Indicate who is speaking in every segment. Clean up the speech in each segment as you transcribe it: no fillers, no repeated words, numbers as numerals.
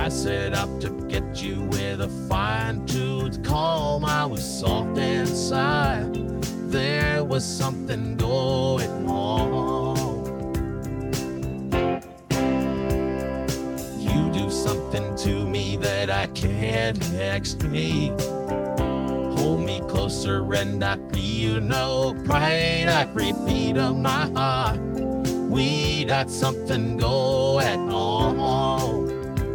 Speaker 1: I set out to get you with a fine-tooth comb. I was soft inside. There was something going on. You do something to me that I can't explain. Hold me closer and I feel no pride. Every beat of my heart, we got something going on.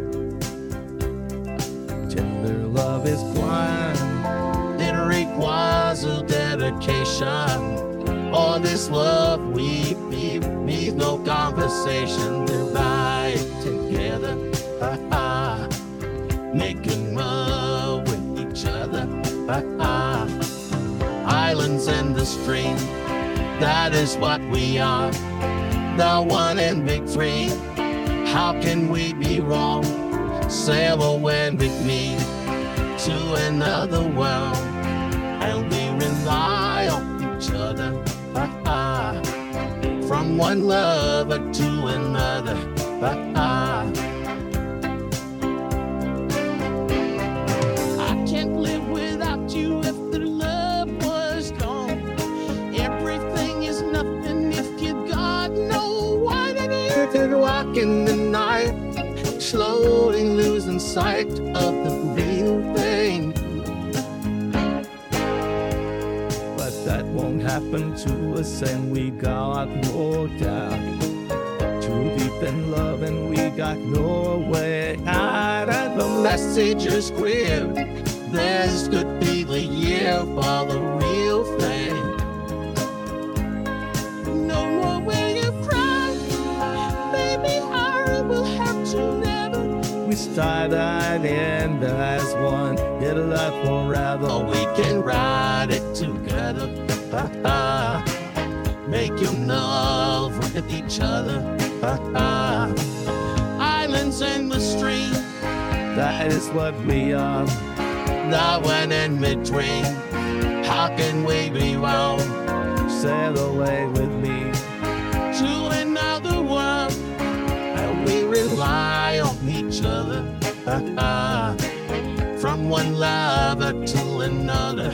Speaker 1: Tender love is blind. It requires a dedication. All this love we feel needs no conversation. Divide together, making love with each other. Islands in the stream, that is what we are. The one in between. How can we be wrong? Sail away with me to another world, and we rely on each other. From one lover to another. I can't live without you if the love was gone. Everything is nothing if you got no one. And if you're walking the night, slowly losing sight of the real thing. But that won't happen to us, and we got no doubt. Too deep in love, and we got no way out. And the message is clear. This could be the year for the real thing. No more will you cry, baby. I will have to never. We start and end as one. It'll last forever. Or we can ride it together. Making love with each other. Islands in the stream, that is what we are. The one in between. How can we be wrong? Sail away with me to another world, and we rely on each other. From one lover to another.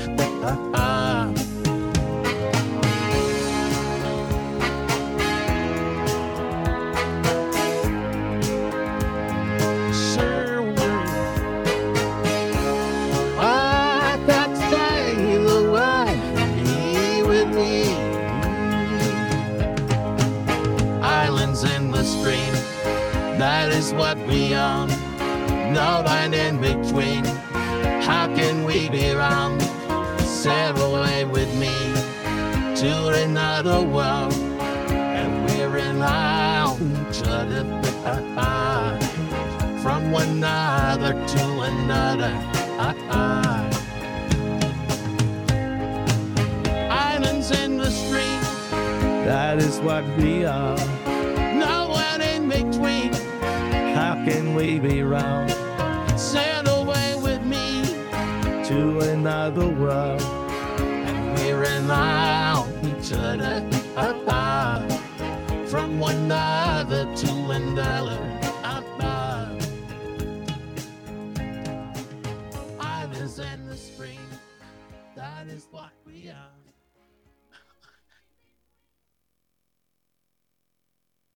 Speaker 1: In the stream, that is what we are. No line in between. How can we be wrong? Sail away with me to another world, and we rely on each other. From one another to another. Islands in the stream, that is what we are. No one in between. How can we be wrong? Sail away with me to another world, and we rely on each other. From one another to another. Islands in the stream, that is what we are.